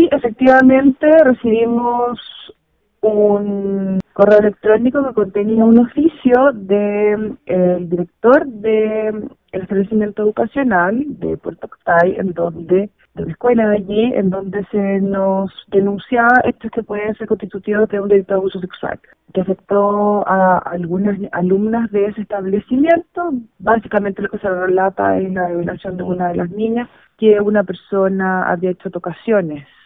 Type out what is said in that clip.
efectivamente recibimos un correo electrónico que contenía un oficio del director del establecimiento educacional de Puerto Octay, de la escuela de allí, en donde se nos denunciaba hechos que pueden ser constitutivos de un delito de abuso sexual, que afectó a algunas alumnas de ese establecimiento. Básicamente lo que se relata es la violación de una de las niñas que una persona había hecho tocaciones